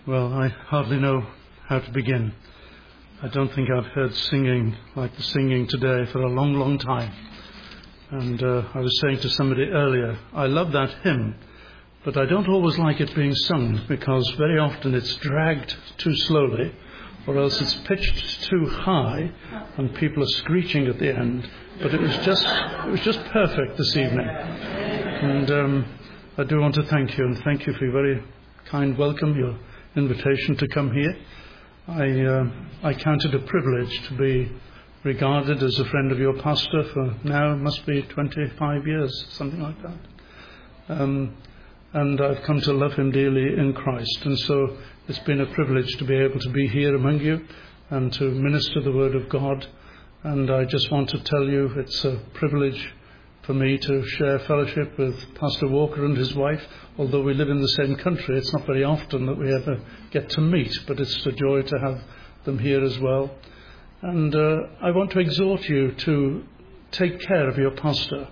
Well, I hardly know how to begin. I don't think I've heard singing like the singing today for a long, long time. And I was saying to somebody earlier, I love that hymn, but I don't always like it being sung because very often it's dragged too slowly, or else it's pitched too high and people are screeching at the end. But it was just perfect this evening. And I do want to thank you, and thank you for your very kind welcome, your invitation to come here. I count it a privilege to be regarded as a friend of your pastor for now, it must be 25 years, something like that. And I've come to love him dearly in Christ. And so it's been a privilege to be able to be here among you and to minister the word of God. And I just want to tell you it's a privilege for me to share fellowship with Pastor Walker and his wife. Although we live in the same country, it's not very often that we ever get to meet, but it's a joy to have them here as well. And I want to exhort you to take care of your pastor.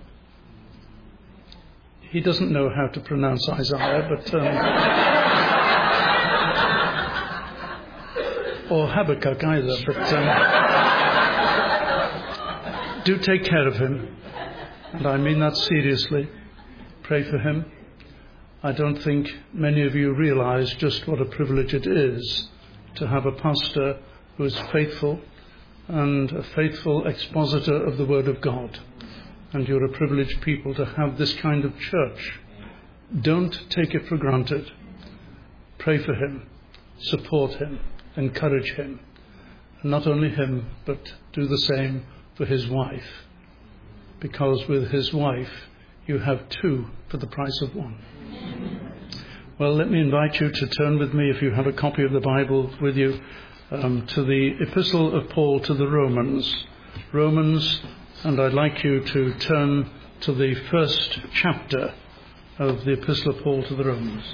He doesn't know how to pronounce Isaiah, but or Habakkuk either, but do take care of him. And I mean that seriously. Pray for him. I don't think many of you realize just what a privilege it is to have a pastor who is faithful and a faithful expositor of the Word of God. And you're a privileged people to have this kind of church. Don't take it for granted. Pray for him, support him, encourage him. And not only him, but do the same for his wife. Because with his wife, you have two for the price of one. Well, let me invite you to turn with me, if you have a copy of the Bible with you, to the Epistle of Paul to the Romans, and I'd like you to turn to the first chapter of the Epistle of Paul to the Romans.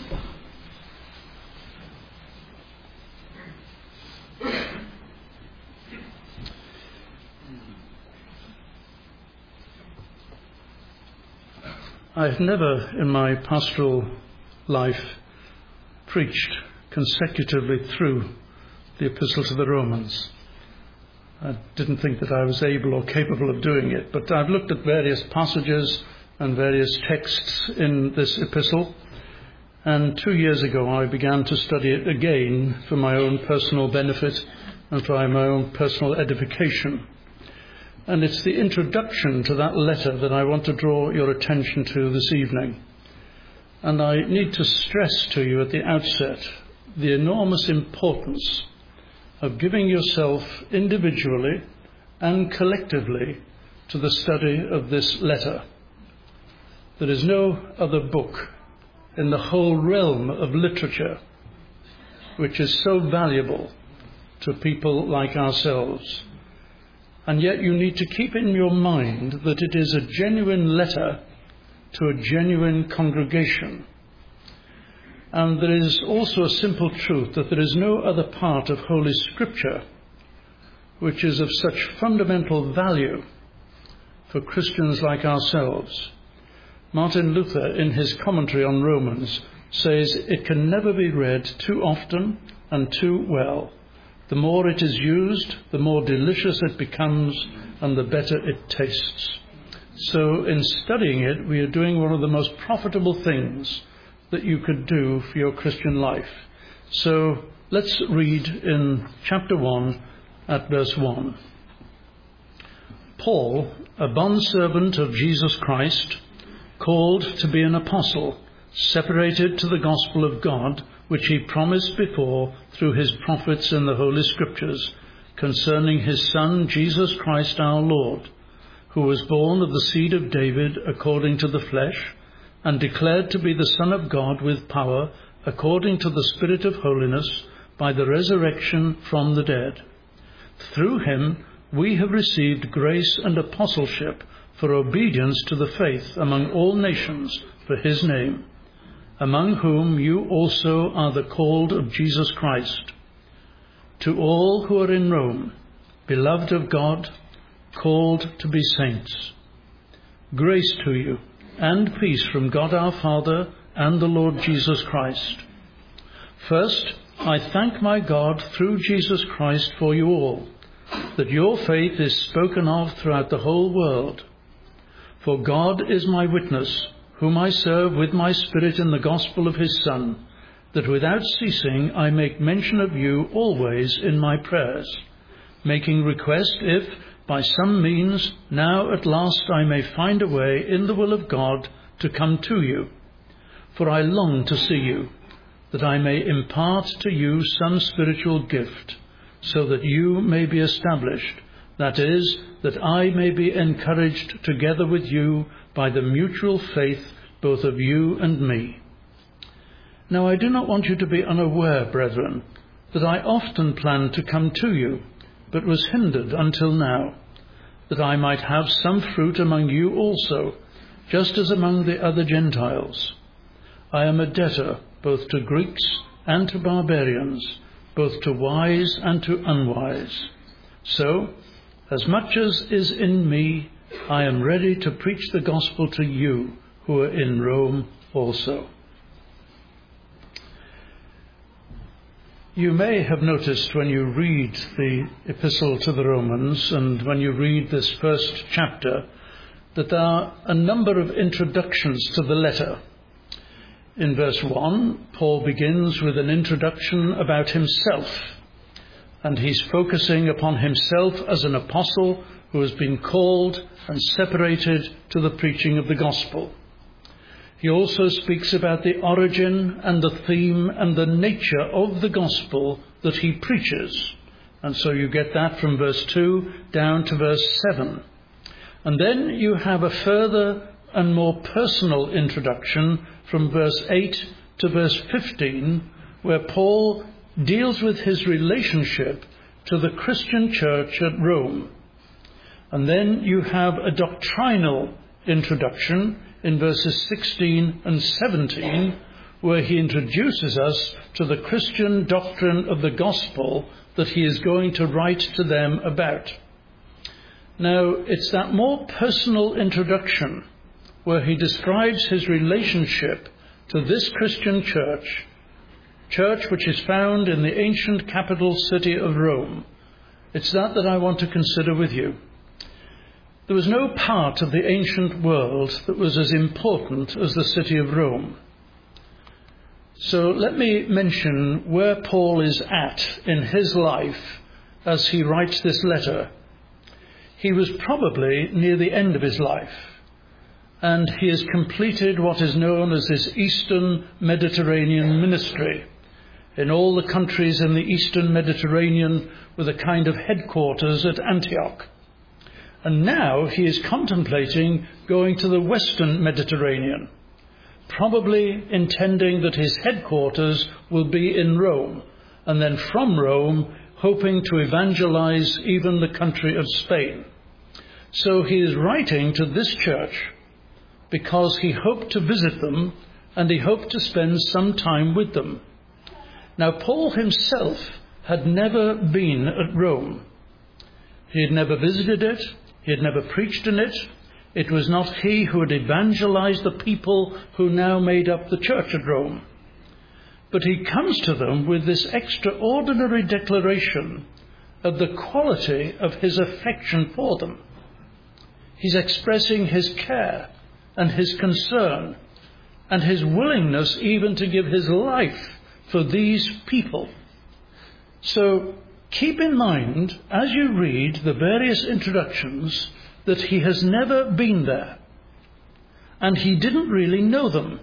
I've never in my pastoral life preached consecutively through the Epistle to the Romans. I didn't think that I was able or capable of doing it, but I've looked at various passages and various texts in this epistle, and 2 years ago I began to study it again for my own personal benefit and for my own personal edification. And it's the introduction to that letter that I want to draw your attention to this evening. And I need to stress to you at the outset the enormous importance of giving yourself individually and collectively to the study of this letter. There is no other book in the whole realm of literature which is so valuable to people like ourselves. And yet you need to keep in your mind that it is a genuine letter to a genuine congregation. And there is also a simple truth that there is no other part of Holy Scripture which is of such fundamental value for Christians like ourselves. Martin Luther, in his commentary on Romans, says it can never be read too often and too well. The more it is used, the more delicious it becomes and the better it tastes. So in studying it, we are doing one of the most profitable things that you could do for your Christian life. So let's read in chapter 1 at verse 1. Paul, a bondservant of Jesus Christ, called to be an apostle, separated to the gospel of God, which he promised before through his prophets in the Holy Scriptures, concerning his Son, Jesus Christ our Lord, who was born of the seed of David according to the flesh, and declared to be the Son of God with power, according to the Spirit of holiness, by the resurrection from the dead. Through him we have received grace and apostleship for obedience to the faith among all nations for his name, among whom you also are the called of Jesus Christ. To all who are in Rome, beloved of God, called to be saints, grace to you and peace from God our Father and the Lord Jesus Christ. First, I thank my God through Jesus Christ for you all, that your faith is spoken of throughout the whole world. For God is my witness, whom I serve with my spirit in the gospel of his Son, that without ceasing I make mention of you always in my prayers, making request if, by some means, now at last I may find a way in the will of God to come to you. For I long to see you, that I may impart to you some spiritual gift, so that you may be established, that is, that I may be encouraged together with you by the mutual faith both of you and me. Now I do not want you to be unaware, brethren, that I often planned to come to you, but was hindered until now, that I might have some fruit among you also, just as among the other Gentiles. I am a debtor both to Greeks and to barbarians, both to wise and to unwise. So, as much as is in me, I am ready to preach the gospel to you who are in Rome also. You may have noticed when you read the Epistle to the Romans and when you read this first chapter that there are a number of introductions to the letter. In verse 1, Paul begins with an introduction about himself, and he's focusing upon himself as an apostle who has been called and separated to the preaching of the gospel. He also speaks about the origin and the theme and the nature of the gospel that he preaches. And so you get that from verse 2 down to verse 7. And then you have a further and more personal introduction from verse 8 to verse 15, where Paul deals with his relationship to the Christian church at Rome. And then you have a doctrinal introduction in verses 16 and 17, where he introduces us to the Christian doctrine of the gospel that he is going to write to them about. Now, it's that more personal introduction where he describes his relationship to this Christian church which is found in the ancient capital city of Rome. It's that I want to consider with you. There was no part of the ancient world that was as important as the city of Rome. So let me mention where Paul is at in his life as he writes this letter. He was probably near the end of his life, and he has completed what is known as his Eastern Mediterranean ministry in all the countries in the Eastern Mediterranean, with a kind of headquarters at Antioch. And now he is contemplating going to the Western Mediterranean, probably intending that his headquarters will be in Rome, and then from Rome hoping to evangelize even the country of Spain. So he is writing to this church because he hoped to visit them and he hoped to spend some time with them. Now, Paul himself had never been at Rome. He had never visited it. He had never preached in it. It was not he who had evangelized the people who now made up the church at Rome. But he comes to them with this extraordinary declaration of the quality of his affection for them. He's expressing his care and his concern and his willingness even to give his life for these people. So keep in mind, as you read the various introductions, that he has never been there, and he didn't really know them.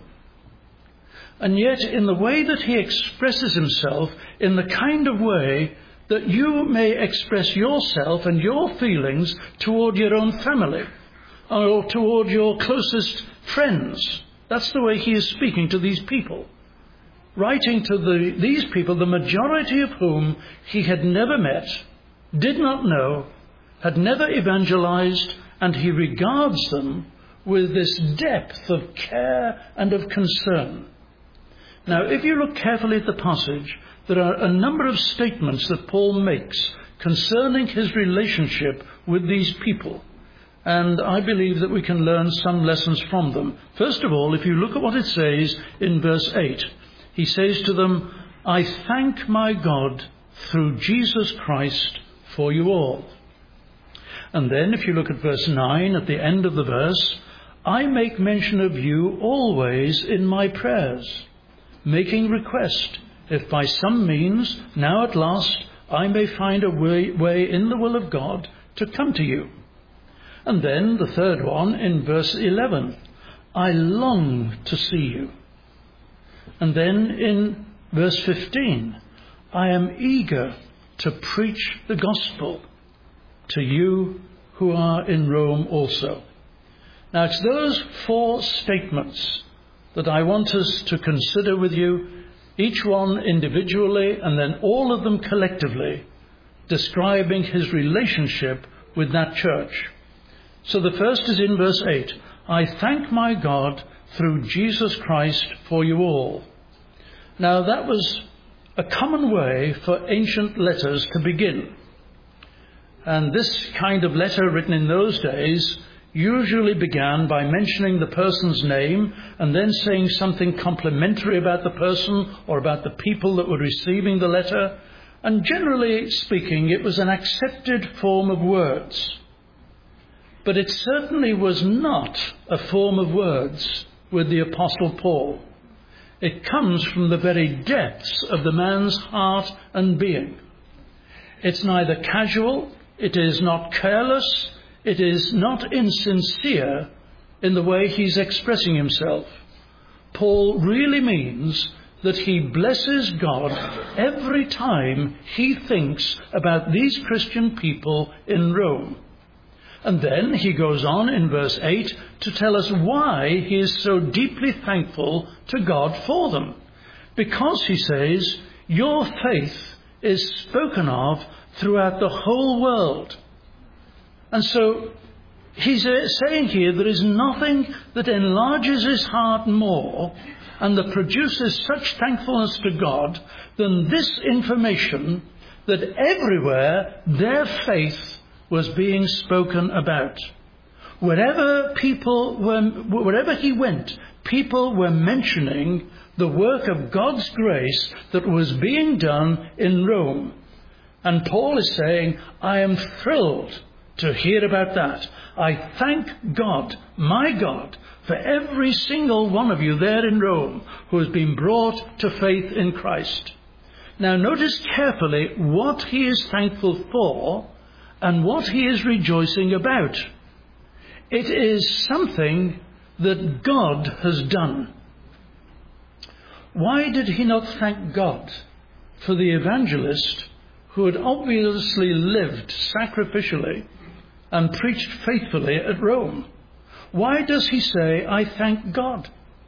And yet, in the way that he expresses himself, in the kind of way that you may express yourself and your feelings toward your own family, or toward your closest friends, that's the way he is speaking to these people. Writing to these people, the majority of whom he had never met, did not know, had never evangelized, and he regards them with this depth of care and of concern. Now, if you look carefully at the passage, there are a number of statements that Paul makes concerning his relationship with these people, and I believe that we can learn some lessons from them. First of all, if you look at what it says in verse 8, he says to them, I thank my God through Jesus Christ for you all. And then if you look at verse 9 at the end of the verse, I make mention of you always in my prayers, making request, if by some means, now at last, I may find a way in the will of God to come to you. And then the third one in verse 11, I long to see you. And then in verse 15, I am eager to preach the gospel to you who are in Rome also. Now it's those four statements that I want us to consider with you, each one individually and then all of them collectively, describing his relationship with that church. So the first is in verse 8. I thank my God through Jesus Christ for you all. Now that was a common way for ancient letters to begin. And this kind of letter written in those days usually began by mentioning the person's name and then saying something complimentary about the person or about the people that were receiving the letter. And generally speaking, it was an accepted form of words. But it certainly was not a form of words with the Apostle Paul. It comes from the very depths of the man's heart and being. It's neither casual, it is not careless, it is not insincere in the way he's expressing himself. Paul really means that he blesses God every time he thinks about these Christian people in Rome. And then he goes on in verse 8 to tell us why he is so deeply thankful to God for them. Because, he says, your faith is spoken of throughout the whole world. And so he's saying here there is nothing that enlarges his heart more and that produces such thankfulness to God than this information that everywhere their faith was being spoken about. Wherever he went, people were mentioning the work of God's grace that was being done in Rome. And Paul is saying, I am thrilled to hear about that. I thank God, my God, for every single one of you there in Rome who has been brought to faith in Christ. Now notice carefully what he is thankful for and what he is rejoicing about. It is something that God has done. Why did he not thank God for the evangelist who had obviously lived sacrificially and preached faithfully at Rome? Why does he say, I thank God?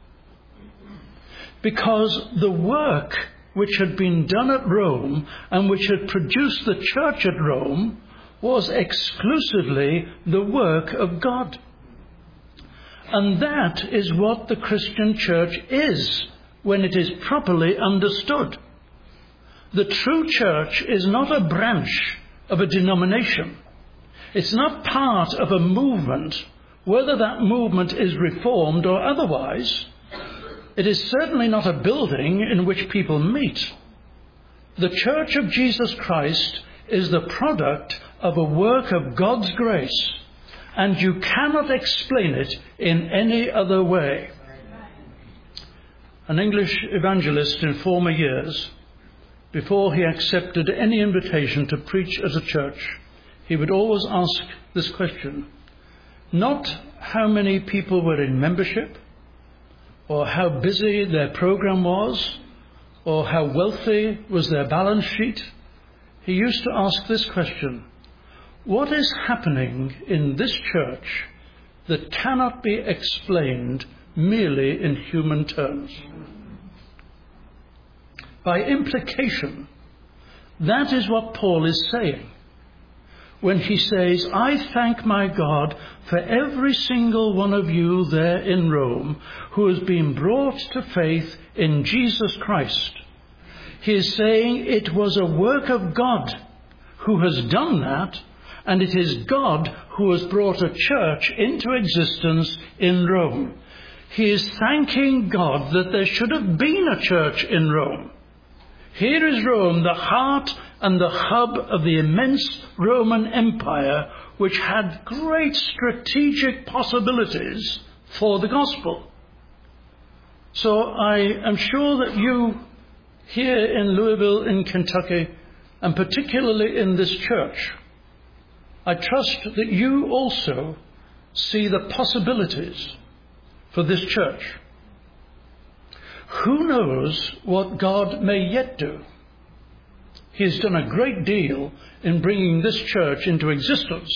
Because the work which had been done at Rome and which had produced the church at Rome was exclusively the work of God. And that is what the Christian church is when it is properly understood. The true church is not a branch of a denomination. It's not part of a movement, whether that movement is reformed or otherwise. It is certainly not a building in which people meet. The Church of Jesus Christ is the product of a work of God's grace, and you cannot explain it in any other way. An English evangelist in former years, before he accepted any invitation to preach at a church, he would always ask this question: not how many people were in membership, or how busy their program was, or how wealthy was their balance sheet. He used to ask this question: what is happening in this church that cannot be explained merely in human terms? By implication, that is what Paul is saying when he says, I thank my God for every single one of you there in Rome who has been brought to faith in Jesus Christ. He is saying it was a work of God who has done that, and it is God who has brought a church into existence in Rome. He is thanking God that there should have been a church in Rome. Here is Rome, the heart and the hub of the immense Roman Empire, which had great strategic possibilities for the gospel. So I am sure that you here in Louisville, in Kentucky, and particularly in this church, I trust that you also see the possibilities for this church. Who knows what God may yet do? He has done a great deal in bringing this church into existence.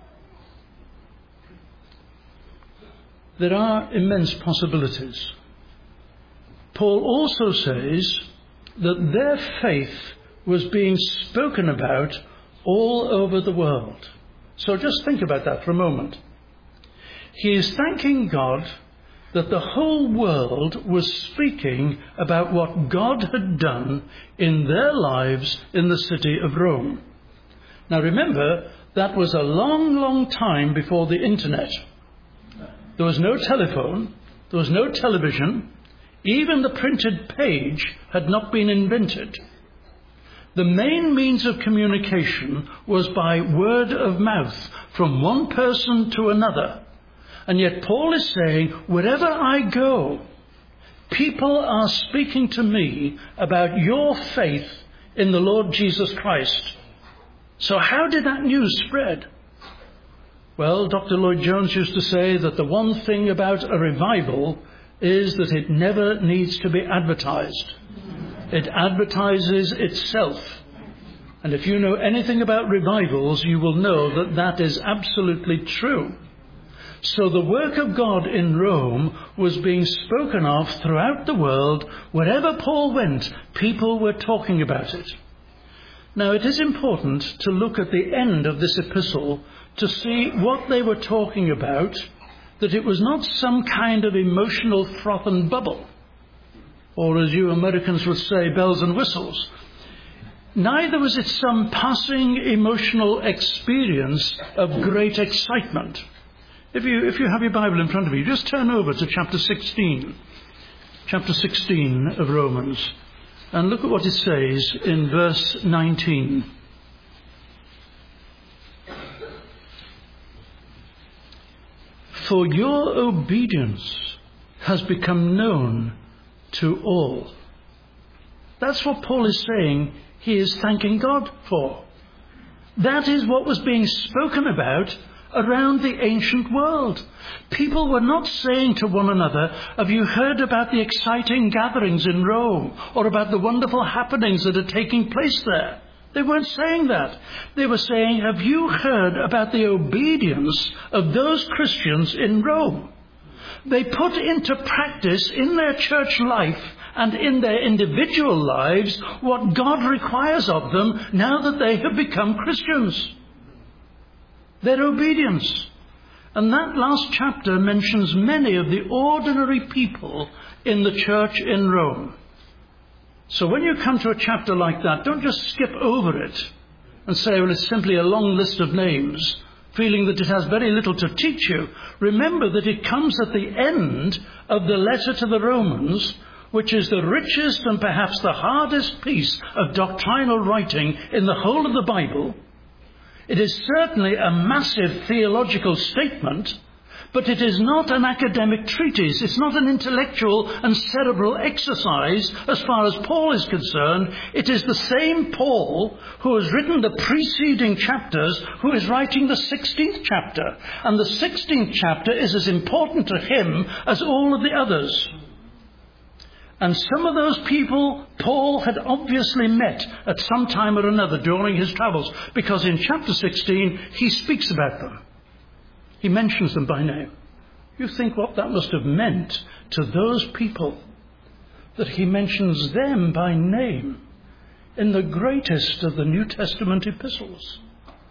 There are immense possibilities. Paul also says that their faith was being spoken about all over the world. So just think about that for a moment. He is thanking God that the whole world was speaking about what God had done in their lives in the city of Rome. Now remember, that was a long, long time before the internet. There was no telephone, there was no television, even the printed page had not been invented. The main means of communication was by word of mouth from one person to another. And yet Paul is saying, wherever I go, people are speaking to me about your faith in the Lord Jesus Christ. So how did that news spread? Well, Dr. Lloyd-Jones used to say that the one thing about a revival is that it never needs to be advertised. It advertises itself. And if you know anything about revivals, you will know that that is absolutely true. So the work of God in Rome was being spoken of throughout the world. Wherever Paul went, people were talking about it. Now, it is important to look at the end of this epistle to see what they were talking about, that it was not some kind of emotional froth and bubble, or as you Americans would say, bells and whistles. Neither was it some passing emotional experience of great excitement. If you have your Bible in front of you, just turn over to chapter 16 of Romans, and look at what it says in verse 19. For your obedience has become known to all. That's what Paul is saying he is thanking God for. That is what was being spoken about around the ancient world. People were not saying to one another, have you heard about the exciting gatherings in Rome, or about the wonderful happenings that are taking place there? They weren't saying that. They were saying, have you heard about the obedience of those Christians in Rome? They put into practice in their church life and in their individual lives what God requires of them now that they have become Christians. Their obedience. And that last chapter mentions many of the ordinary people in the church in Rome. So when you come to a chapter like that, don't just skip over it and say, well, it's simply a long list of names, feeling that it has very little to teach you. Remember that it comes at the end of the letter to the Romans, which is the richest and perhaps the hardest piece of doctrinal writing in the whole of the Bible. It is certainly a massive theological statement, but it is not an academic treatise. It's not an intellectual and cerebral exercise as far as Paul is concerned. It is the same Paul who has written the preceding chapters who is writing the 16th chapter. And the 16th chapter is as important to him as all of the others. And some of those people Paul had obviously met at some time or another during his travels, because in chapter 16 he speaks about them. He mentions them by name. You think what that must have meant to those people, that he mentions them by name in the greatest of the New Testament epistles.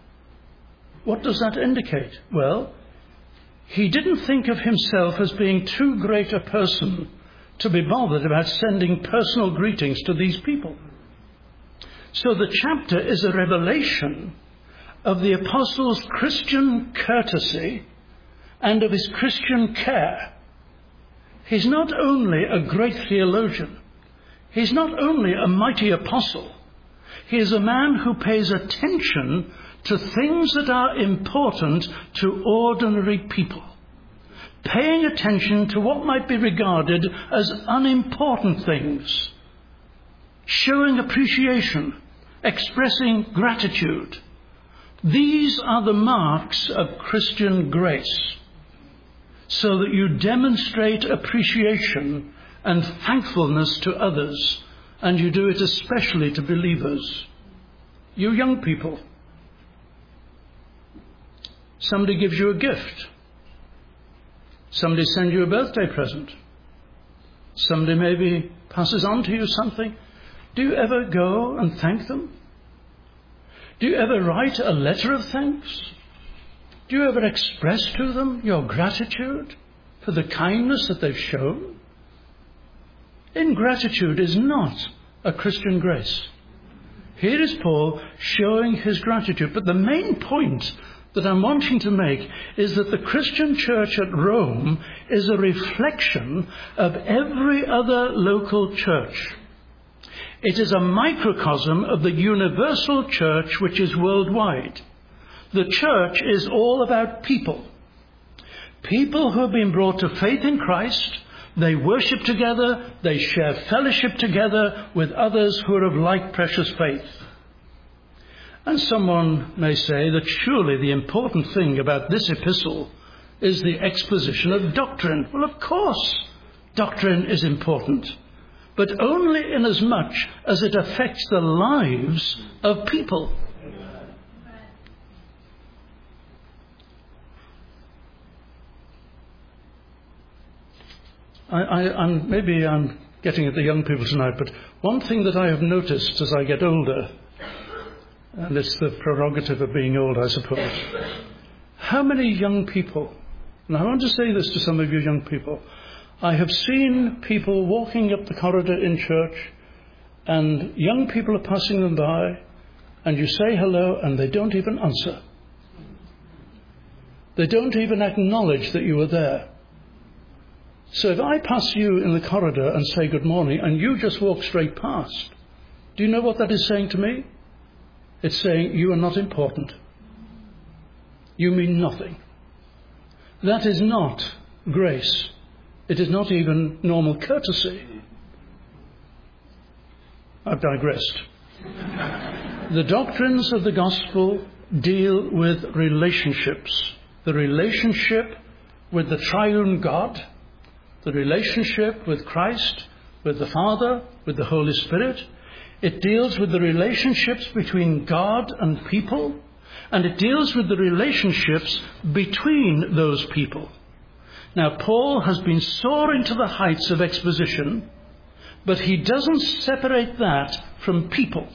What does that indicate? Well, he didn't think of himself as being too great a person to be bothered about sending personal greetings to these people. So the chapter is a revelation of the apostle's Christian courtesy and of his Christian care. He's not only a great theologian, He's not only a mighty apostle, he is a man who pays attention to things that are important to ordinary people, paying attention to what might be regarded as unimportant things, showing appreciation, expressing gratitude. These are the marks of Christian grace, so that you demonstrate appreciation and thankfulness to others, and you do it especially to believers. You young people, somebody gives you a gift. Somebody sends you a birthday present. Somebody maybe passes on to you something. Do you ever go and thank them? Do you ever write a letter of thanks? Do you ever express to them your gratitude for the kindness that they've shown? Ingratitude is not a Christian grace. Here is Paul showing his gratitude. But the main point that I'm wanting to make is that the Christian church at Rome is a reflection of every other local church. It is a microcosm of the universal church which is worldwide. The church is all about people. People who have been brought to faith in Christ. They worship together. They share fellowship together with others who are of like precious faith. And someone may say that surely the important thing about this epistle is the exposition of doctrine. Well, of course, doctrine is important, but only inasmuch as it affects the lives of people. Maybe I'm getting at the young people tonight, but one thing that I have noticed as I get older, and it's the prerogative of being old, I suppose, how many young people, and I want to say this to some of you young people, I have seen people walking up the corridor in church, and young people are passing them by, and you say hello, and they don't even answer. They don't even acknowledge that you are there. So if I pass you in the corridor and say good morning, and you just walk straight past, do you know what that is saying to me? It's saying you are not important. You mean nothing. That is not grace. It is not even normal courtesy. I've digressed. The doctrines of the gospel deal with relationships. The relationship with the triune God, the relationship with Christ, with the Father, with the Holy Spirit. It deals with the relationships between God and people, and it deals with the relationships between those people. Now, Paul has been soaring to the heights of exposition, but he doesn't separate that from people.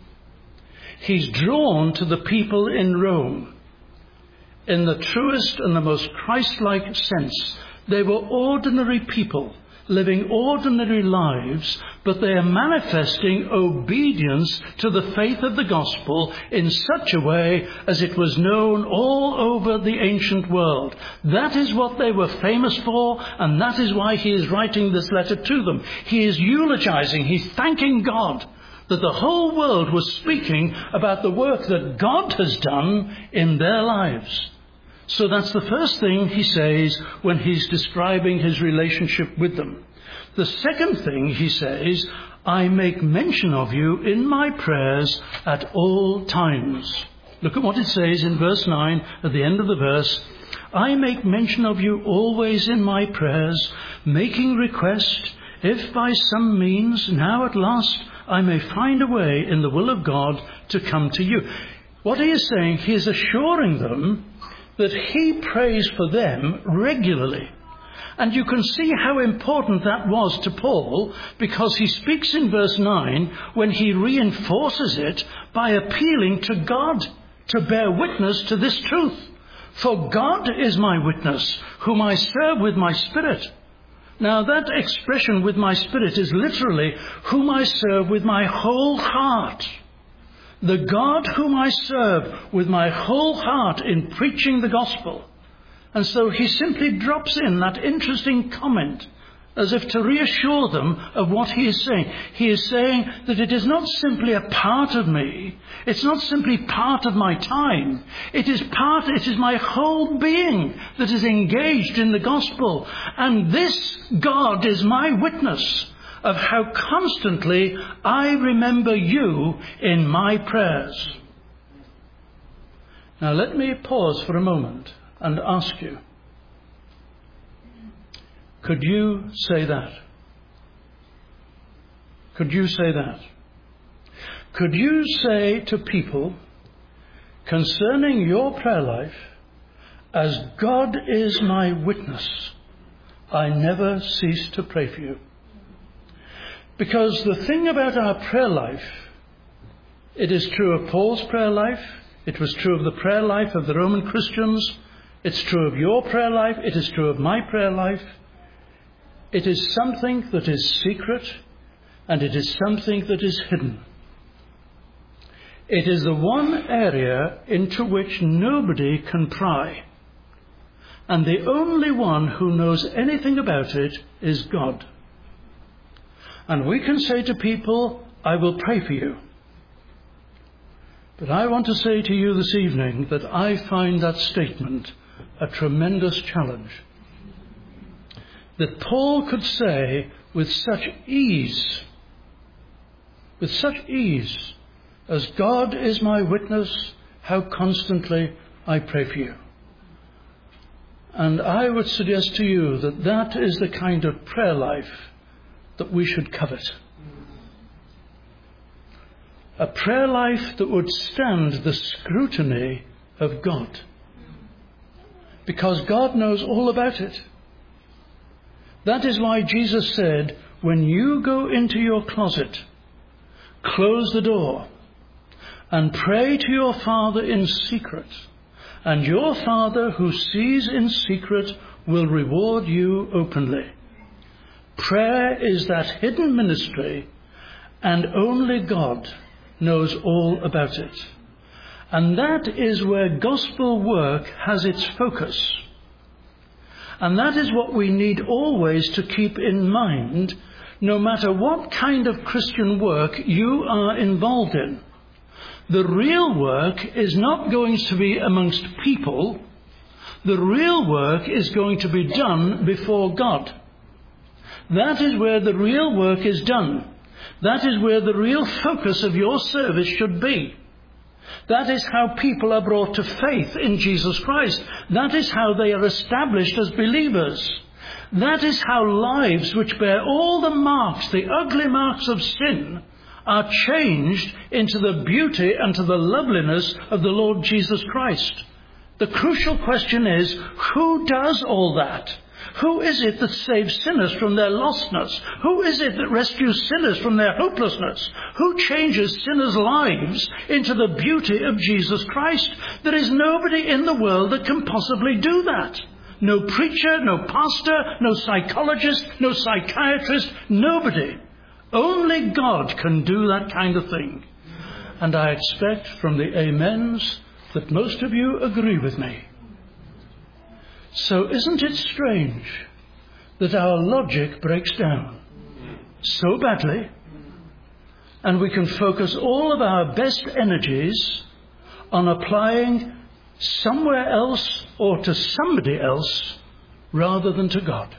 He's drawn to the people in Rome. In the truest and the most Christ-like sense, they were ordinary people living ordinary lives, but they are manifesting obedience to the faith of the gospel in such a way as it was known all over the ancient world. That is what they were famous for, and that is why he is writing this letter to them. He is eulogizing, he's thanking God that the whole world was speaking about the work that God has done in their lives. So that's the first thing he says when he's describing his relationship with them. The second thing he says, I make mention of you in my prayers at all times. Look at what it says in verse 9 at the end of the verse. I make mention of you always in my prayers, making request, if by some means now at last I may find a way in the will of God to come to you. What he is saying, he is assuring them that he prays for them regularly. And you can see how important that was to Paul, because he speaks in verse 9 when he reinforces it by appealing to God to bear witness to this truth. For God is my witness, whom I serve with my spirit. Now that expression with my spirit is literally whom I serve with my whole heart. The God whom I serve with my whole heart in preaching the gospel. And so he simply drops in that interesting comment as if to reassure them of what he is saying. He is saying that it is not simply a part of me. It's not simply part of my time. It is my whole being that is engaged in the gospel. And this God is my witness of how constantly I remember you in my prayers. Now let me pause for a moment and ask you, could you say that? Could you say that? Could you say to people concerning your prayer life, as God is my witness, I never cease to pray for you? Because the thing about our prayer life, it is true of Paul's prayer life, it was true of the prayer life of the Roman Christians, it's true of your prayer life, it is true of my prayer life. It is something that is secret, and it is something that is hidden. It is the one area into which nobody can pry. And the only one who knows anything about it is God. And we can say to people, I will pray for you. But I want to say to you this evening that I find that statement a tremendous challenge. That Paul could say with such ease, as God is my witness, how constantly I pray for you. And I would suggest to you that that is the kind of prayer life that we should covet. A prayer life that would stand the scrutiny of God. Because God knows all about it. That is why Jesus said, when you go into your closet, close the door and pray to your Father in secret, and your Father who sees in secret will reward you openly. Prayer is that hidden ministry, and only God knows all about it. And that is where gospel work has its focus. And that is what we need always to keep in mind, no matter what kind of Christian work you are involved in. The real work is not going to be amongst people. The real work is going to be done before God. That is where the real work is done. That is where the real focus of your service should be. That is how people are brought to faith in Jesus Christ. That is how they are established as believers. That is how lives which bear all the marks, the ugly marks of sin, are changed into the beauty and to the loveliness of the Lord Jesus Christ. The crucial question is, who does all that? Who is it that saves sinners from their lostness? Who is it that rescues sinners from their hopelessness? Who changes sinners' lives into the beauty of Jesus Christ? There is nobody in the world that can possibly do that. No preacher, no pastor, no psychologist, no psychiatrist, nobody. Only God can do that kind of thing. And I expect from the amens that most of you agree with me. So isn't it strange that our logic breaks down so badly, and we can focus all of our best energies on applying somewhere else or to somebody else rather than to God?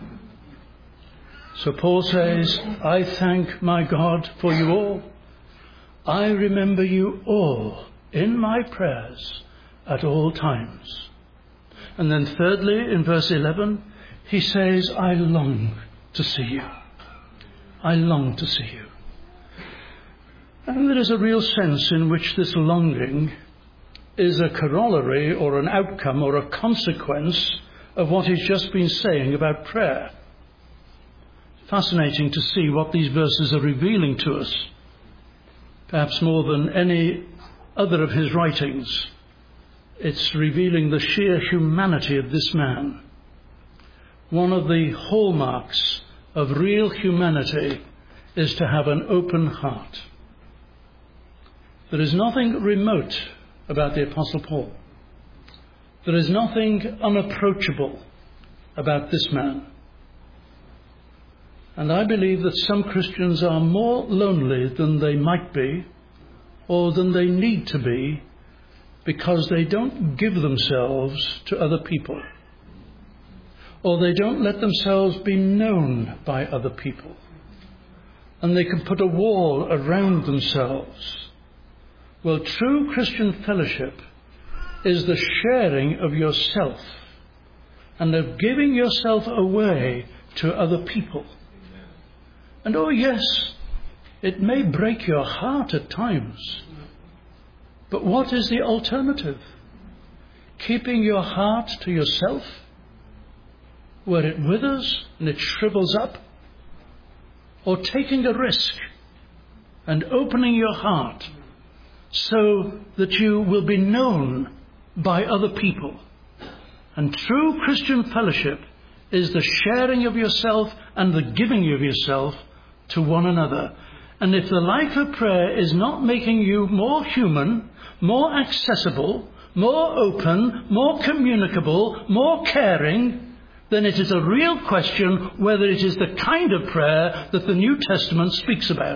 So Paul says, I thank my God for you all. I remember you all in my prayers at all times. And then thirdly, in verse 11, he says, I long to see you. I long to see you. And there is a real sense in which this longing is a corollary or an outcome or a consequence of what he's just been saying about prayer. Fascinating to see what these verses are revealing to us, perhaps more than any other of his writings. It's revealing the sheer humanity of this man. One of the hallmarks of real humanity is to have an open heart. There is nothing remote about the Apostle Paul. There is nothing unapproachable about this man. And I believe that some Christians are more lonely than they might be, or than they need to be, because they don't give themselves to other people, or they don't let themselves be known by other people, and they can put a wall around themselves. Well, true Christian fellowship is the sharing of yourself and of giving yourself away to other people. And oh yes, it may break your heart at times, but what is the alternative? Keeping your heart to yourself, where it withers and it shrivels up, or taking a risk and opening your heart so that you will be known by other people. And true Christian fellowship is the sharing of yourself and the giving of yourself to one another. And if the life of prayer is not making you more human, more accessible, more open, more communicable, more caring, then it is a real question whether it is the kind of prayer that the New Testament speaks about.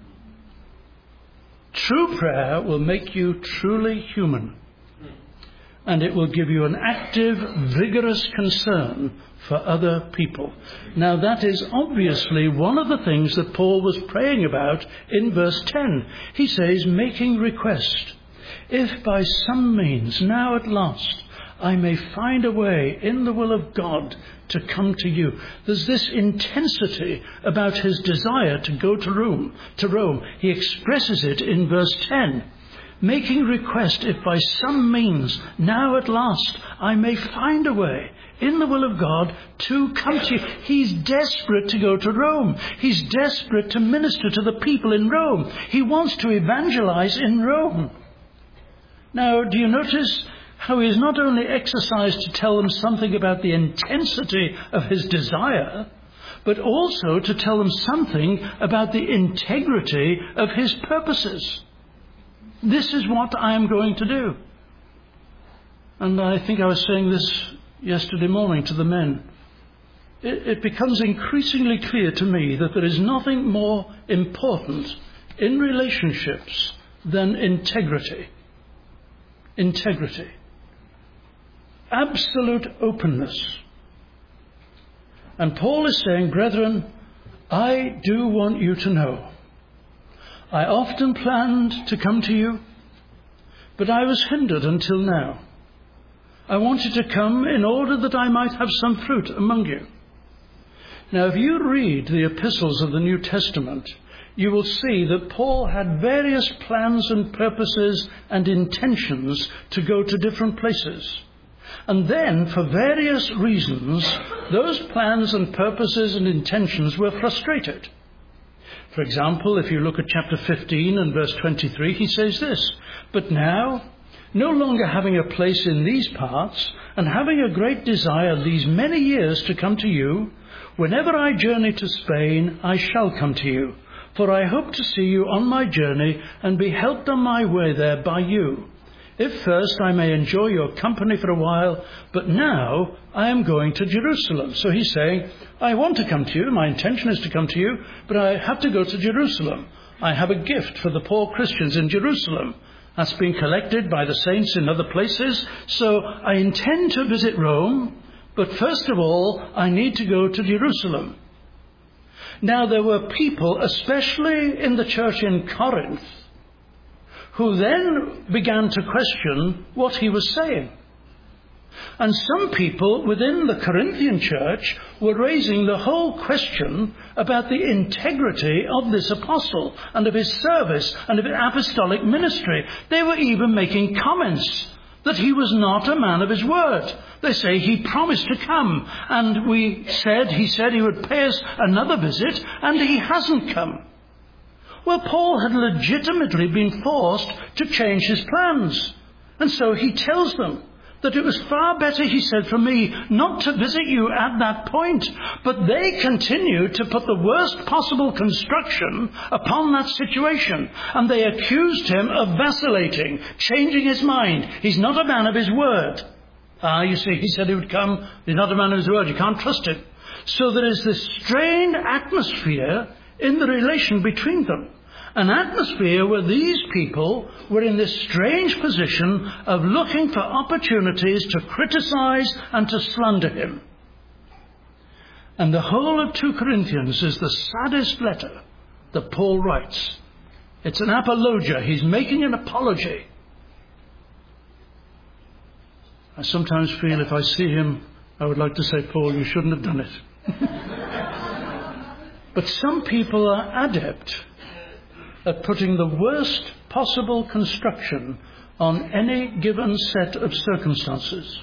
True prayer will make you truly human, and it will give you an active, vigorous concern for other people. Now that is obviously one of the things that Paul was praying about in verse 10. He says, making request, if by some means, now at last, I may find a way in the will of God to come to you. There's this intensity about his desire to go to Rome. He expresses it in verse 10. Making request, if by some means, now at last, I may find a way in the will of God to come to you. He's desperate to go to Rome. He's desperate to minister to the people in Rome. He wants to evangelize in Rome. Now, do you notice how he is not only exercised to tell them something about the intensity of his desire, but also to tell them something about the integrity of his purposes? This is what I am going to do. And I think I was saying this yesterday morning to the men. It becomes increasingly clear to me that there is nothing more important in relationships than integrity. Integrity. Absolute openness. And Paul is saying, brethren, I do want you to know, I often planned to come to you, but I was hindered until now. I wanted to come in order that I might have some fruit among you. Now, if you read the epistles of the New Testament, you will see that Paul had various plans and purposes and intentions to go to different places. And then, for various reasons, those plans and purposes and intentions were frustrated. For example, if you look at chapter 15 and verse 23, he says this, but now, no longer having a place in these parts, and having a great desire these many years to come to you, whenever I journey to Spain, I shall come to you. For I hope to see you on my journey and be helped on my way there by you. If first I may enjoy your company for a while, but now I am going to Jerusalem. So he's saying, I want to come to you, my intention is to come to you, but I have to go to Jerusalem. I have a gift for the poor Christians in Jerusalem. That's been collected by the saints in other places. So I intend to visit Rome, but first of all, I need to go to Jerusalem. Now there were people, especially in the church in Corinth, who then began to question what he was saying. And some people within the Corinthian church were raising the whole question about the integrity of this apostle and of his service and of his apostolic ministry. They were even making comments that he was not a man of his word. They say he promised to come, and he said he would pay us another visit, and he hasn't come. Well, Paul had legitimately been forced to change his plans. And so he tells them that it was far better, he said, for me not to visit you at that point. But they continued to put the worst possible construction upon that situation. And they accused him of vacillating, changing his mind. He's not a man of his word. You see, he said he would come. He's not a man of his word. You can't trust him. So there is this strained atmosphere in the relation between them. An atmosphere where these people were in this strange position of looking for opportunities to criticize and to slander him. And the whole of 2 Corinthians is the saddest letter that Paul writes. It's an apologia. He's making an apology. I sometimes feel if I see him, I would like to say, Paul, you shouldn't have done it. But some people are adept at putting the worst possible construction on any given set of circumstances.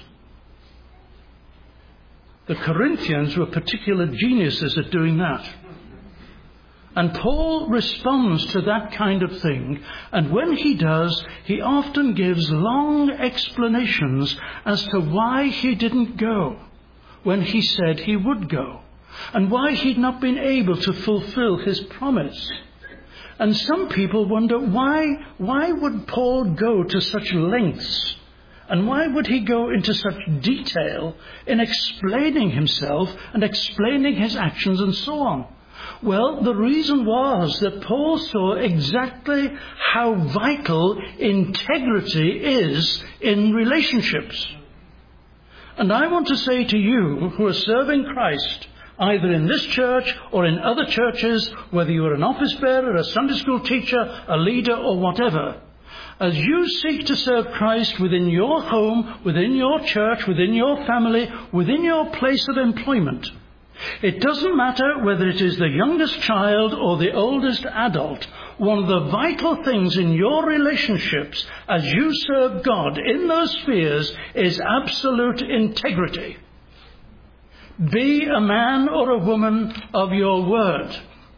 The Corinthians were particular geniuses at doing that. And Paul responds to that kind of thing, and when he does, he often gives long explanations as to why he didn't go when he said he would go, and why he'd not been able to fulfill his promise. And some people wonder, why would Paul go to such lengths? And why would he go into such detail in explaining himself and explaining his actions and so on? Well, the reason was that Paul saw exactly how vital integrity is in relationships. And I want to say to you who are serving Christ, either in this church or in other churches, whether you are an office bearer, a Sunday school teacher, a leader or whatever, as you seek to serve Christ within your home, within your church, within your family, within your place of employment, it doesn't matter whether it is the youngest child or the oldest adult. One of the vital things in your relationships as you serve God in those spheres is absolute integrity. Be a man or a woman of your word.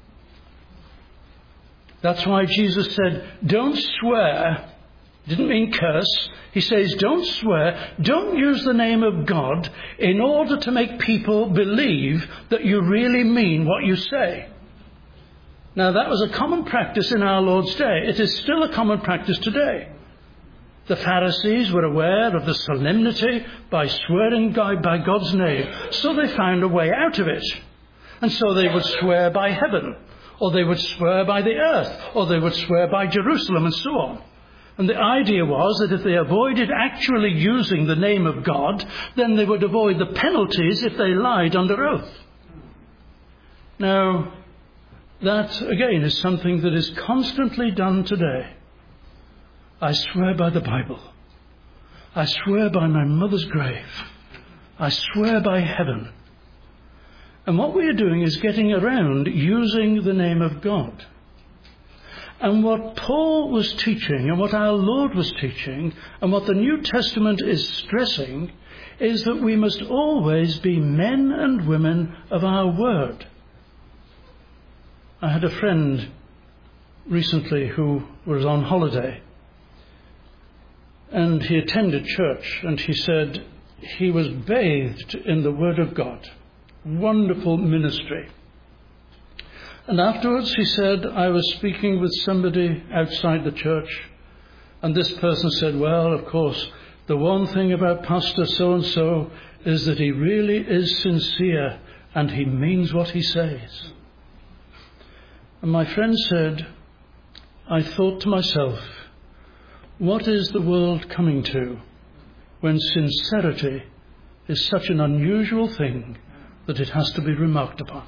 That's why Jesus said, don't swear. Didn't mean curse. He says, don't swear. Don't use the name of God in order to make people believe that you really mean what you say. Now, that was a common practice in our Lord's day. It is still a common practice today. The Pharisees were aware of the solemnity by swearing by God's name, so they found a way out of it. And so they would swear by heaven, or they would swear by the earth, or they would swear by Jerusalem, and so on. And the idea was that if they avoided actually using the name of God, then they would avoid the penalties if they lied under oath. Now, that, again, is something that is constantly done today. I swear by the Bible. I swear by my mother's grave. I swear by heaven. And what we are doing is getting around using the name of God. And what Paul was teaching, and what our Lord was teaching, and what the New Testament is stressing, is that we must always be men and women of our word. I had a friend recently who was on holiday, and he attended church, and he said he was bathed in the Word of God. Wonderful ministry. And afterwards he said, I was speaking with somebody outside the church, and this person said, well, of course, the one thing about Pastor so-and-so is that he really is sincere and he means what he says. And my friend said, I thought to myself, what is the world coming to when sincerity is such an unusual thing that it has to be remarked upon?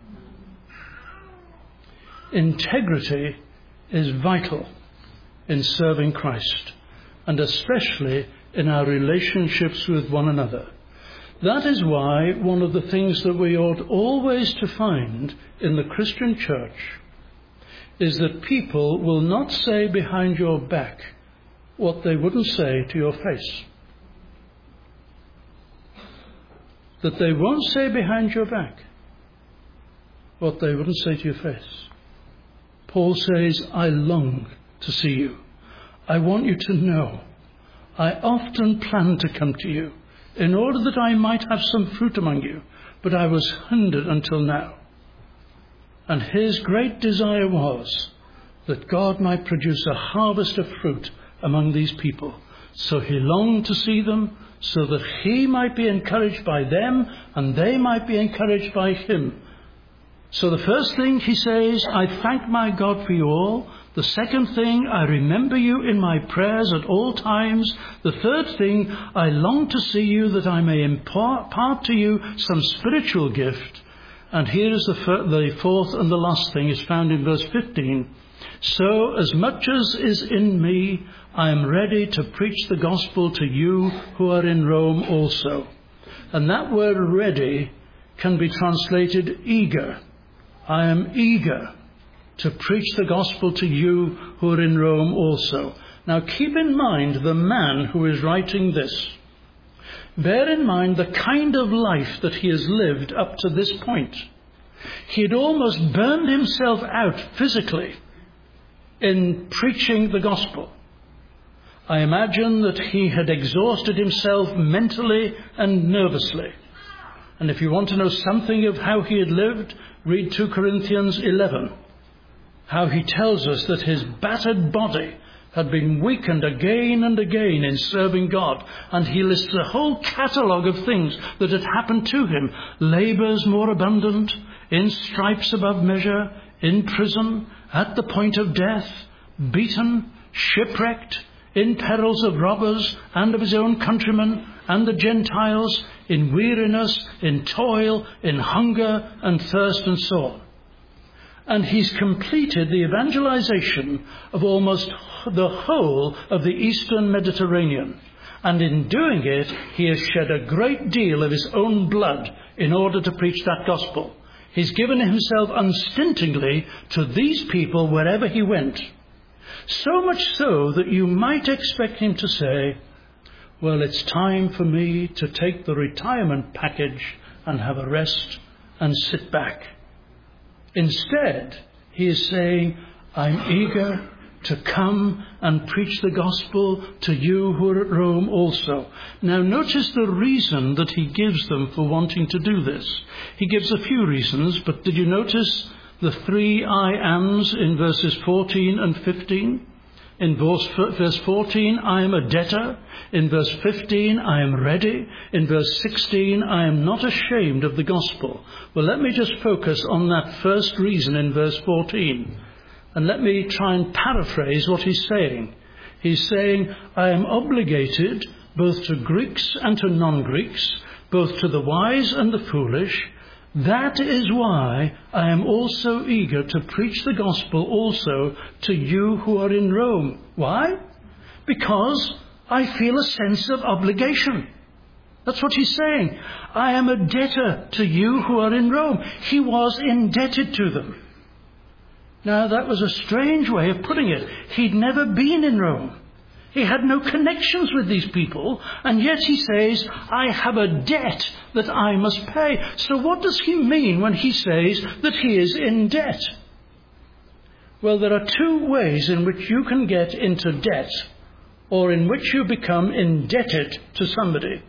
Integrity is vital in serving Christ, and especially in our relationships with one another. That is why one of the things that we ought always to find in the Christian church is that people will not say behind your back what they wouldn't say to your face. That they won't say behind your back what they wouldn't say to your face. Paul says, I long to see you. I want you to know. I often planned to come to you in order that I might have some fruit among you, but I was hindered until now. And his great desire was that God might produce a harvest of fruit among these people. So he longed to see them, so that he might be encouraged by them and they might be encouraged by him. So the first thing he says, I thank my God for you all. The second thing, I remember you in my prayers at all times. The third thing, I long to see you that I may impart to you some spiritual gift. And here is the fourth and the last thing is found in verse 15. So as much as is in me, I am ready to preach the gospel to you who are in Rome also. And that word ready can be translated eager. I am eager to preach the gospel to you who are in Rome also. Now keep in mind the man who is writing this. Bear in mind the kind of life that he has lived up to this point. He had almost burned himself out physically in preaching the gospel. I imagine that he had exhausted himself mentally and nervously. And if you want to know something of how he had lived, read 2 Corinthians 11. How he tells us that his battered body had been weakened again and again in serving God. And he lists a whole catalogue of things that had happened to him. Labours more abundant, in stripes above measure, in prison, at the point of death, beaten, shipwrecked, in perils of robbers and of his own countrymen and the Gentiles, in weariness, in toil, in hunger and thirst and so on. And he's completed the evangelization of almost the whole of the Eastern Mediterranean. And in doing it, he has shed a great deal of his own blood in order to preach that gospel. He's given himself unstintingly to these people wherever he went. So much so that you might expect him to say, well, it's time for me to take the retirement package and have a rest and sit back. Instead, he is saying, I'm eager to come and preach the gospel to you who are at Rome also. Now, notice the reason that he gives them for wanting to do this. He gives a few reasons, but did you notice the 3 I ams in verses 14 and 15? In verse 14, I am a debtor. In verse 15, I am ready. In verse 16, I am not ashamed of the gospel. Well, let me just focus on that first reason in verse 14. And let me try and paraphrase what he's saying. He's saying, I am obligated both to Greeks and to non-Greeks, both to the wise and the foolish. That is why I am also eager to preach the gospel also to you who are in Rome. Why? Because I feel a sense of obligation. That's what he's saying. I am a debtor to you who are in Rome. He was indebted to them. Now, that was a strange way of putting it. He'd never been in Rome. He had no connections with these people, and yet he says, I have a debt that I must pay. So what does he mean when he says that he is in debt? Well, there are 2 ways in which you can get into debt, or in which you become indebted to somebody.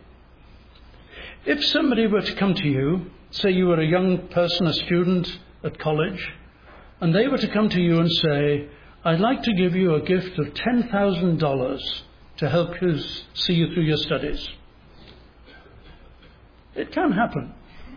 If somebody were to come to you, say you were a young person, a student at college, and they were to come to you and say, I'd like to give you a gift of $10,000 to help you see you through your studies. It can happen.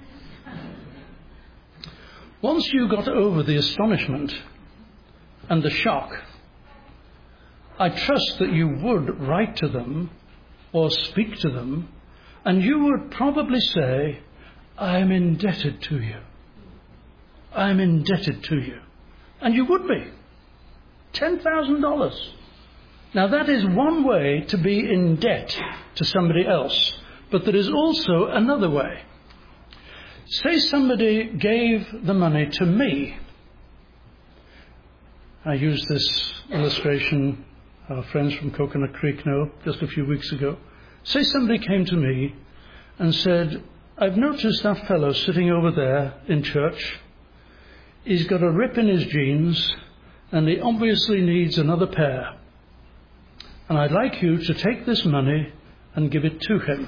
Once you got over the astonishment and the shock, I trust that you would write to them or speak to them, and you would probably say, I am indebted to you. I am indebted to you. And you would be. $10,000. Now, that is one way to be in debt to somebody else. But there is also another way. Say somebody gave the money to me. I used this illustration, our friends from Coconut Creek know, just a few weeks ago. Say somebody came to me and said, I've noticed that fellow sitting over there in church. He's got a rip in his jeans, and he obviously needs another pair. And I'd like you to take this money and give it to him.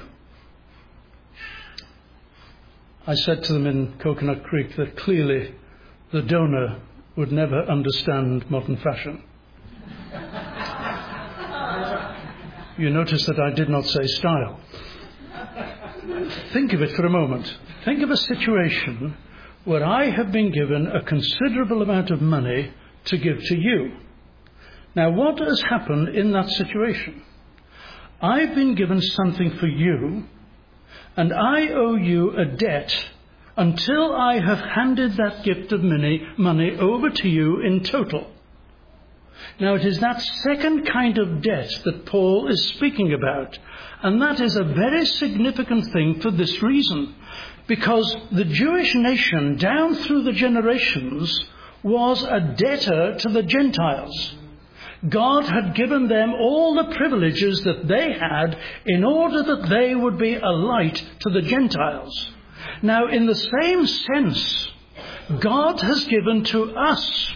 I said to them in Coconut Creek that clearly the donor would never understand modern fashion. You notice that I did not say style. Think of it for a moment. Think of a situation where I have been given a considerable amount of money to give to you. Now, what has happened in that situation? I've been given something for you, and I owe you a debt until I have handed that gift of money over to you in total. Now, it is that second kind of debt that Paul is speaking about, and that is a very significant thing for this reason, because the Jewish nation down through the generations was a debtor to the Gentiles. God had given them all the privileges that they had in order that they would be a light to the Gentiles. Now, in the same sense, God has given to us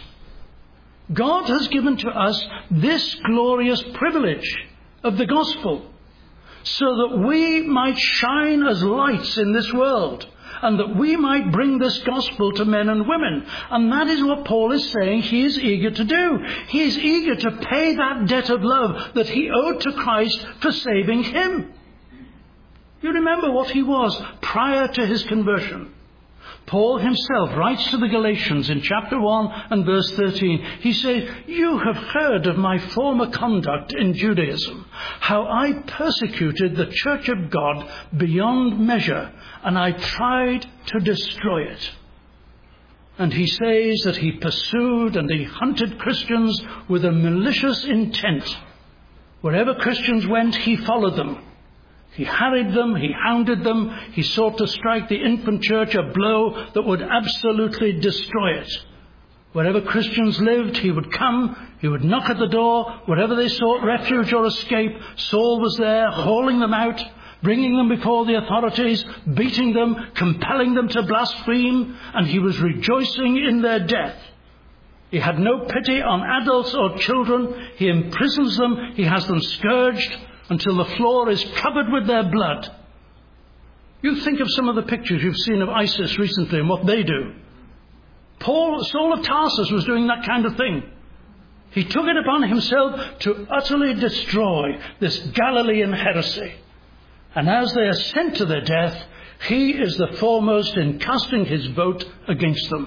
this glorious privilege of the gospel, so that we might shine as lights in this world, and that we might bring this gospel to men and women. And that is what Paul is saying he is eager to do. He is eager to pay that debt of love that he owed to Christ for saving him. You remember what he was prior to his conversion. Paul himself writes to the Galatians in chapter 1 and verse 13. He says, "You have heard of my former conduct in Judaism, how I persecuted the church of God beyond measure, and I tried to destroy it." And he says that he pursued and he hunted Christians with a malicious intent. Wherever Christians went, he followed them. He harried them, he hounded them, he sought to strike the infant church a blow that would absolutely destroy it. Wherever Christians lived, he would come, he would knock at the door. Wherever they sought refuge or escape, Saul was there, hauling them out, bringing them before the authorities, beating them, compelling them to blaspheme, and he was rejoicing in their death. He had no pity on adults or children. He imprisons them, he has them scourged until the floor is covered with their blood. You think of some of the pictures you've seen of ISIS recently and what they do. Saul of Tarsus was doing that kind of thing. He took it upon himself to utterly destroy this Galilean heresy. And as they are sent to their death, he is the foremost in casting his vote against them.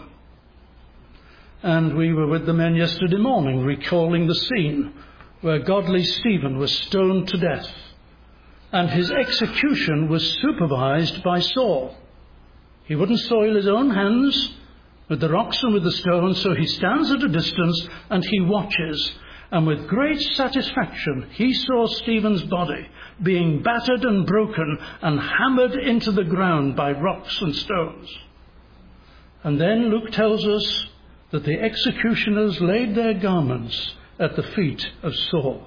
And we were with the men yesterday morning recalling the scene where godly Stephen was stoned to death, and his execution was supervised by Saul. He wouldn't soil his own hands with the rocks and with the stones, so he stands at a distance and he watches, and with great satisfaction he saw Stephen's body being battered and broken and hammered into the ground by rocks and stones. And then Luke tells us that the executioners laid their garments at the feet of Saul.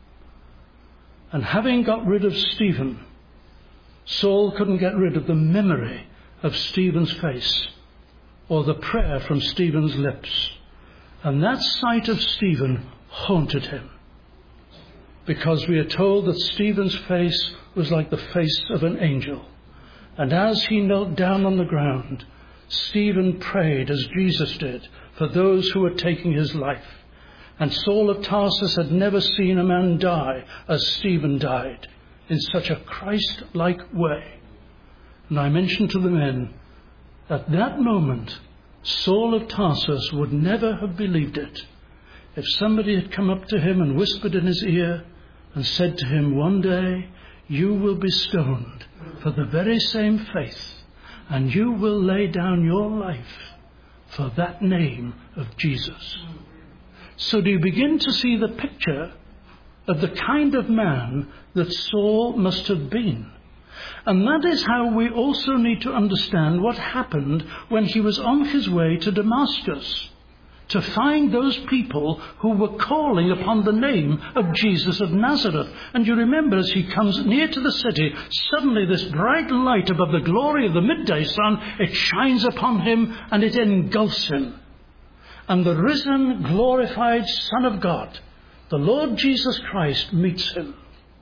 And having got rid of Stephen, Saul couldn't get rid of the memory of Stephen's face or the prayer from Stephen's lips. And that sight of Stephen haunted him, because we are told that Stephen's face was like the face of an angel. And as he knelt down on the ground, Stephen prayed as Jesus did for those who were taking his life. And Saul of Tarsus had never seen a man die as Stephen died, in such a Christ-like way. And I mentioned to the men, at that moment, Saul of Tarsus would never have believed it if somebody had come up to him and whispered in his ear and said to him, "One day you will be stoned for the very same faith, and you will lay down your life for that name of Jesus." So do you begin to see the picture of the kind of man that Saul must have been? And that is how we also need to understand what happened when he was on his way to Damascus, to find those people who were calling upon the name of Jesus of Nazareth. And you remember, as he comes near to the city, suddenly this bright light above the glory of the midday sun, it shines upon him and it engulfs him. And the risen, glorified Son of God, the Lord Jesus Christ, meets him,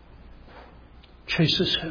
chases him.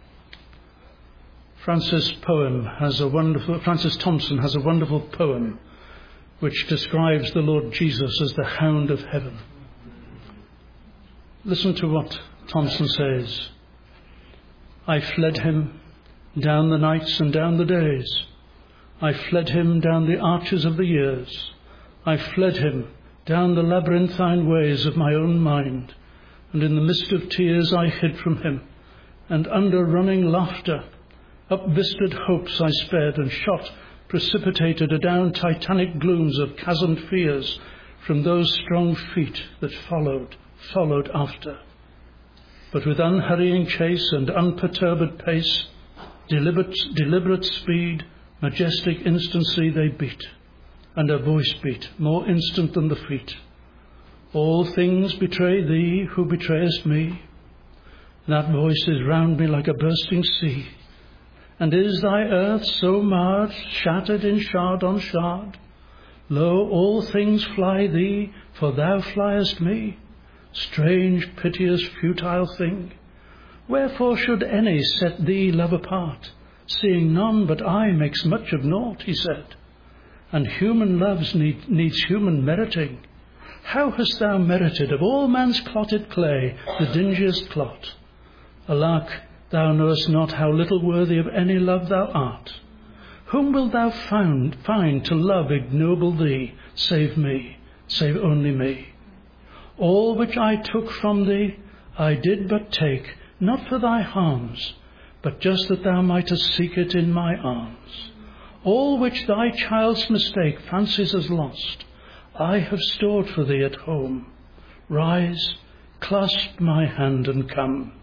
Francis Thompson has a wonderful poem which describes the Lord Jesus as the hound of heaven. Listen to what Thompson says. I fled him down the nights and down the days. I fled him down the arches of the years. I fled him down the labyrinthine ways of my own mind, and in the mist of tears I hid from him, and under running laughter, up-vistaed hopes I sped, and shot precipitated adown titanic glooms of chasmed fears from those strong feet that followed after. But with unhurrying chase and unperturbed pace, deliberate speed, majestic instancy they beat, and a voice beat, more instant than the feet. All things betray thee who betrayest me. That voice is round me like a bursting sea. And is thy earth so marred, shattered in shard on shard? Lo, all things fly thee, for thou fliest me. Strange, piteous, futile thing. Wherefore should any set thee love apart, seeing none but I makes much of naught, he said. And human loves needs human meriting. How hast thou merited of all man's clotted clay the dingiest clot? Alack, thou knowest not how little worthy of any love thou art. Whom wilt thou find to love ignoble thee, save me, save only me? All which I took from thee, I did but take, not for thy harms, but just that thou mightest seek it in my arms. All which thy child's mistake fancies as lost, I have stored for thee at home. Rise, clasp my hand and come.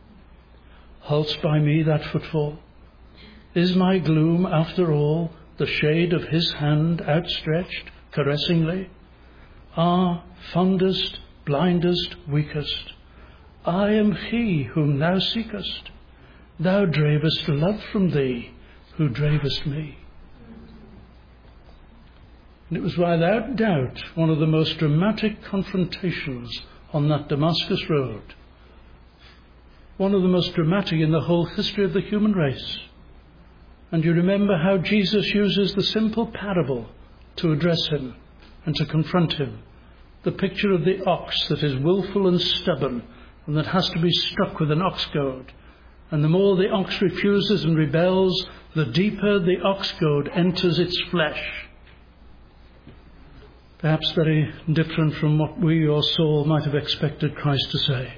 Halts by me that footfall? Is my gloom, after all, the shade of his hand outstretched caressingly? Ah, fondest, blindest, weakest, I am he whom thou seekest. Thou dravest love from thee, who dravest me. And it was without doubt one of the most dramatic confrontations on that Damascus road. One of the most dramatic in the whole history of the human race. And you remember how Jesus uses the simple parable to address him and to confront him. The picture of the ox that is willful and stubborn and that has to be struck with an ox goad. And the more the ox refuses and rebels, the deeper the ox goad enters its flesh. Perhaps very different from what we or Saul might have expected Christ to say.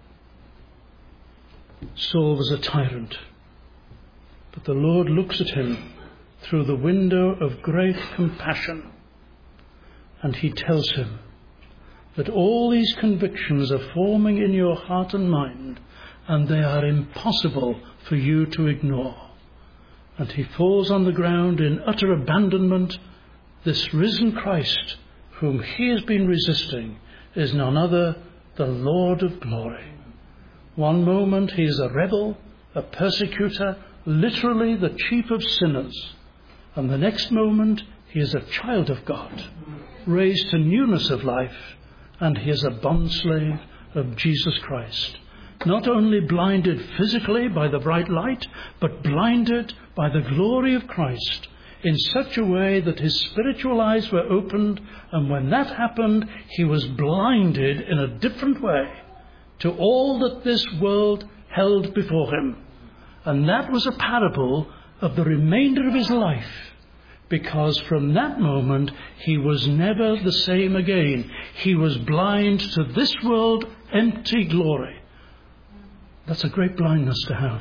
Saul was a tyrant, but the Lord looks at him through the window of great compassion, and he tells him that all these convictions are forming in your heart and mind, and they are impossible for you to ignore. And he falls on the ground in utter abandonment. This risen Christ, whom he has been resisting, is none other, the Lord of glory. One moment he is a rebel, a persecutor, literally the chief of sinners. And the next moment he is a child of God, raised to newness of life, and he is a bondslave of Jesus Christ. Not only blinded physically by the bright light, but blinded by the glory of Christ in such a way that his spiritual eyes were opened, and when that happened, he was blinded in a different way to all that this world held before him. And that was a parable of the remainder of his life, because from that moment he was never the same again. He was blind to this world empty glory. That's a great blindness to have.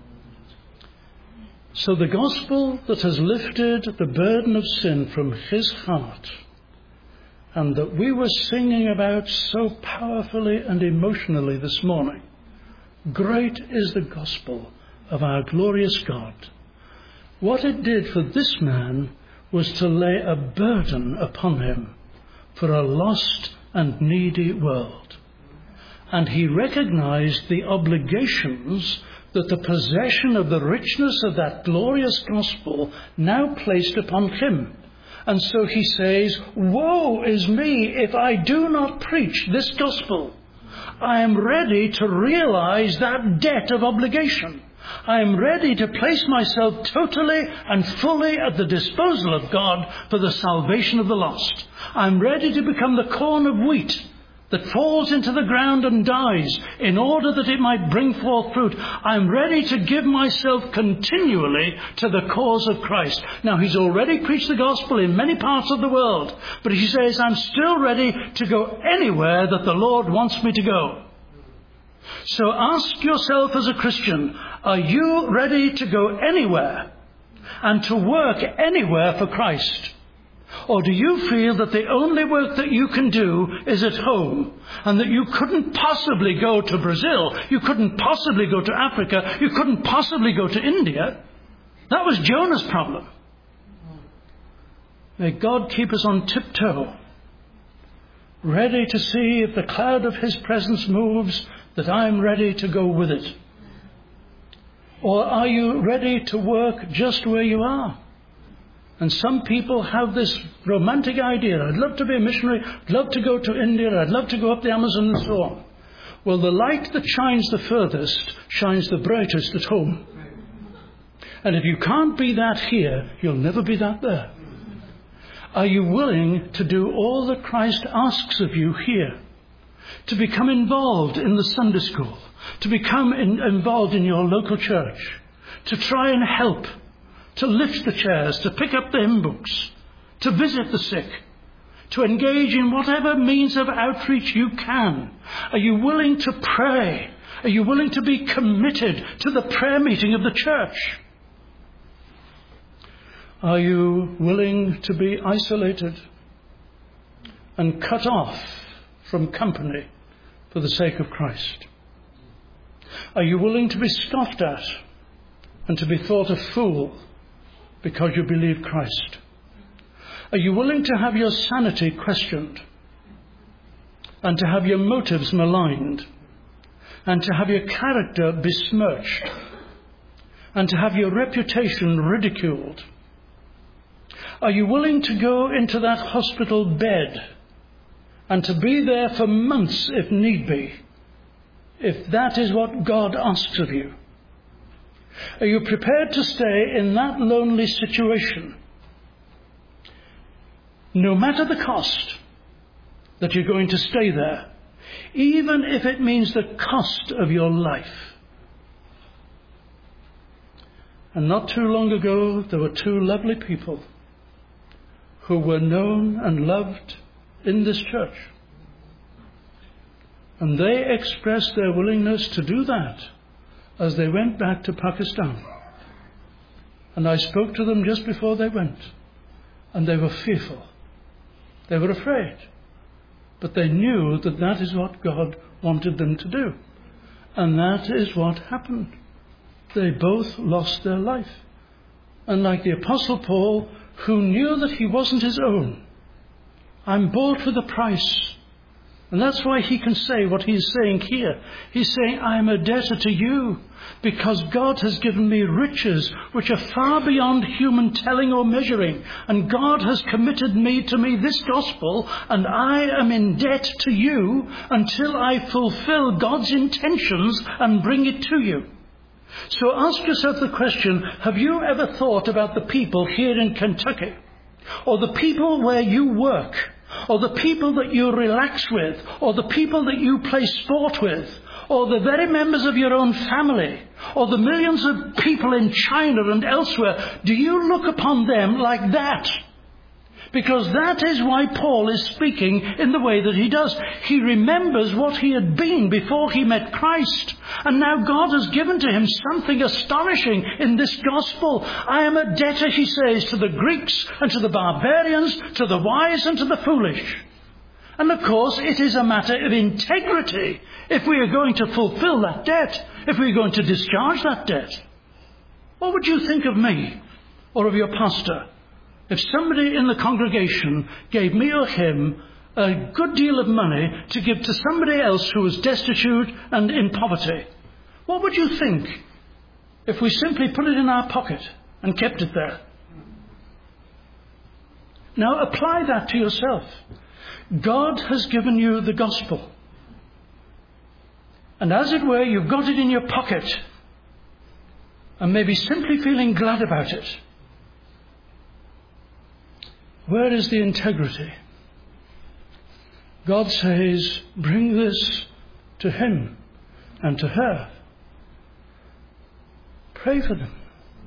So the gospel that has lifted the burden of sin from his heart, and that we were singing about so powerfully and emotionally this morning, great is the gospel of our glorious God. What it did for this man was to lay a burden upon him for a lost and needy world. And he recognized the obligations that the possession of the richness of that glorious gospel now placed upon him. And so he says, woe is me if I do not preach this gospel. I am ready to realize that debt of obligation. I am ready to place myself totally and fully at the disposal of God for the salvation of the lost. I am ready to become the corn of wheat that falls into the ground and dies in order that it might bring forth fruit. I'm ready to give myself continually to the cause of Christ. Now, he's already preached the gospel in many parts of the world, but he says, I'm still ready to go anywhere that the Lord wants me to go. So ask yourself as a Christian, are you ready to go anywhere and to work anywhere for Christ? Or do you feel that the only work that you can do is at home, and that you couldn't possibly go to Brazil, you couldn't possibly go to Africa, you couldn't possibly go to India? That was Jonah's problem. May God keep us on tiptoe, ready to see if the cloud of his presence moves, that I'm ready to go with it. Or are you ready to work just where you are? And some people have this romantic idea, I'd love to be a missionary, I'd love to go to India, I'd love to go up the Amazon and so on. Well, the light that shines the furthest shines the brightest at home. And if you can't be that here, you'll never be that there. Are you willing to do all that Christ asks of you here? To become involved in the Sunday school, to become involved in your local church, to try and help, to lift the chairs, to pick up the hymn books, to visit the sick, to engage in whatever means of outreach you can. Are you willing to pray? Are you willing to be committed to the prayer meeting of the church? Are you willing to be isolated and cut off from company for the sake of Christ? Are you willing to be scoffed at and to be thought a fool because you believe Christ? Are you willing to have your sanity questioned, and to have your motives maligned, and to have your character besmirched, and to have your reputation ridiculed? Are you willing to go into that hospital bed and to be there for months if need be, if that is what God asks of you? Are you prepared to stay in that lonely situation, no matter the cost, that you're going to stay there, even if it means the cost of your life? And not too long ago, there were two lovely people who were known and loved in this church. And they expressed their willingness to do that as they went back to Pakistan. And I spoke to them just before they went, and they were fearful. They were afraid. But they knew that that is what God wanted them to do. And that is what happened. They both lost their life. And like the Apostle Paul, who knew that he wasn't his own, I'm bought with a price. And that's why he can say what he's saying here. He's saying, I'm a debtor to you, because God has given me riches which are far beyond human telling or measuring. And God has committed to me this gospel, and I am in debt to you until I fulfill God's intentions and bring it to you. So ask yourself the question, have you ever thought about the people here in Kentucky, or the people where you work, or the people that you relax with, or the people that you play sport with, or the very members of your own family, or the millions of people in China and elsewhere? Do you look upon them like that? Because that is why Paul is speaking in the way that he does. He remembers what he had been before he met Christ. And now God has given to him something astonishing in this gospel. I am a debtor, he says, to the Greeks and to the barbarians, to the wise and to the foolish. And of course, it is a matter of integrity if we are going to fulfill that debt, if we are going to discharge that debt. What would you think of me or of your pastor if somebody in the congregation gave me or him a good deal of money to give to somebody else who was destitute and in poverty? What would you think if we simply put it in our pocket and kept it there? Now apply that to yourself. God has given you the gospel. And as it were, you've got it in your pocket and maybe simply feeling glad about it. Where is the integrity? God says, bring this to him and to her. Pray for them.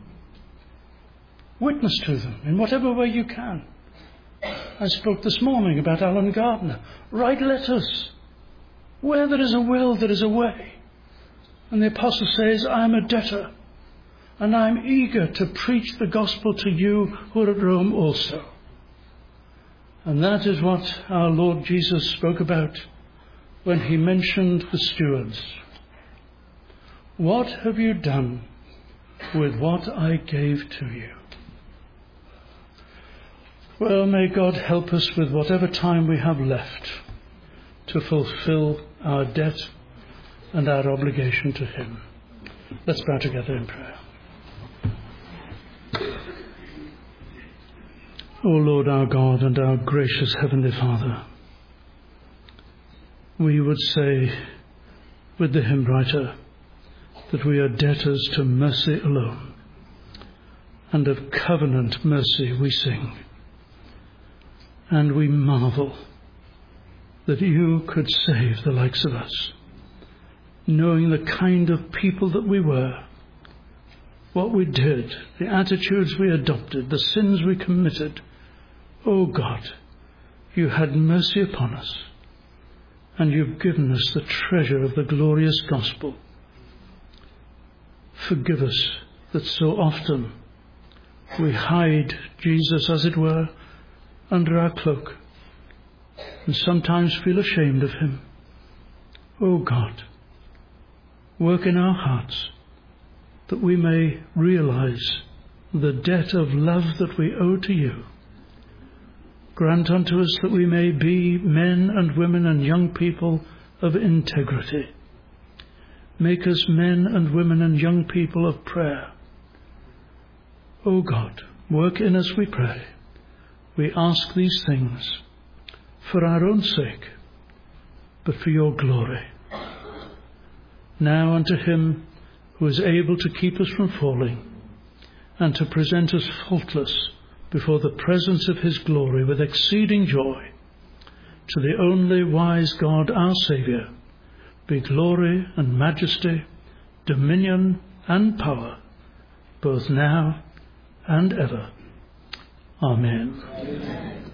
Witness to them in whatever way you can. I spoke this morning about Alan Gardner. Write letters. Where there is a will, there is a way. And the apostle says, I am a debtor, and I am eager to preach the gospel to you who are at Rome also. And that is what our Lord Jesus spoke about when he mentioned the stewards. What have you done with what I gave to you? Well, may God help us with whatever time we have left to fulfill our debt and our obligation to him. Let's bow together in prayer. O Lord our God and our gracious Heavenly Father, we would say with the hymn writer that we are debtors to mercy alone, and of covenant mercy we sing. And we marvel that you could save the likes of us, knowing the kind of people that we were, what we did, the attitudes we adopted, the sins we committed. Oh God, you had mercy upon us, and you've given us the treasure of the glorious gospel. Forgive us that so often we hide Jesus, as it were, under our cloak, and sometimes feel ashamed of him. Oh God, work in our hearts that we may realize the debt of love that we owe to you. Grant unto us that we may be men and women and young people of integrity. Make us men and women and young people of prayer. O God, work in us, we pray. We ask these things for our own sake, but for your glory. Now unto him who is able to keep us from falling and to present us faultless before the presence of his glory with exceeding joy, to the only wise God, our Saviour, be glory and majesty, dominion and power, both now and ever. Amen. Amen.